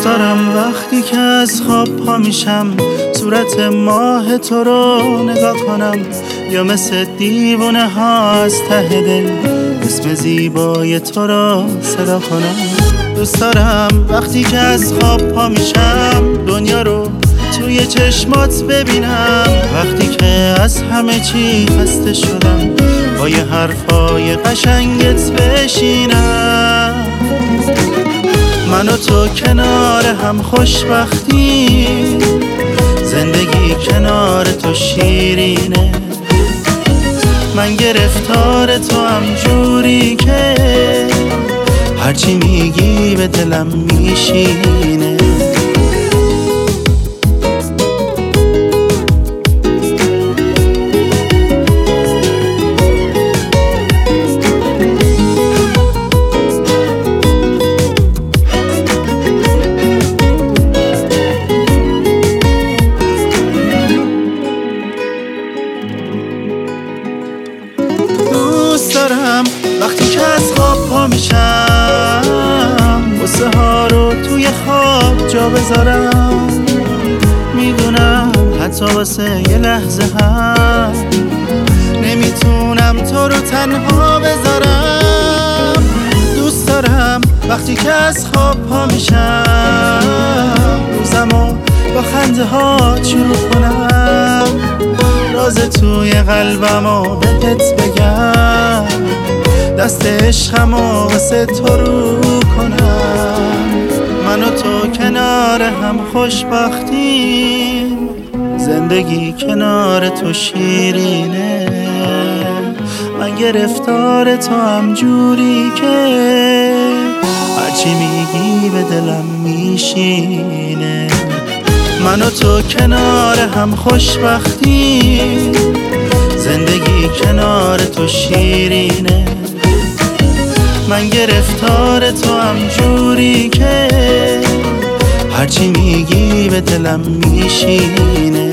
دوست دارم وقتی که از خواب پا میشم صورت ماه تو رو نگاه کنم، یا مثل دیوونه ها از ته دل اسم زیبای تو رو صدا کنم. دوست دارم وقتی که از خواب پا میشم دنیا رو توی چشمات ببینم، وقتی که از همه چی خسته شدم با یه حرفای قشنگت بشینم. من و تو کنار هم خوشبختی، زندگی کنار تو شیرینه. من گرفتار تو هم جوری که هرچی میگی به دلم میشینه. دوست دارم وقتی که از خواب پا میشم غصه ها رو توی خواب جا بذارم. میدونم حتی واسه یه لحظه هم نمیتونم تو رو تنها بذارم. دوست دارم وقتی که از خواب پا میشم روزمو با خنده ها شروع کنم، راز توی قلبمو بهت بگم، دست عشقمو واسه تو رو کنم. من و تو کنار هم خوشبختیم، زندگی کنار تو شیرینه. من گرفتار تو هم جوری که هرچی میگی به دلم میشینه. من و تو کنار هم خوشبختیم، زندگی کنار تو شیرینه. من گرفتار تو هم جوری که هرچی میگی به دلم میشینه.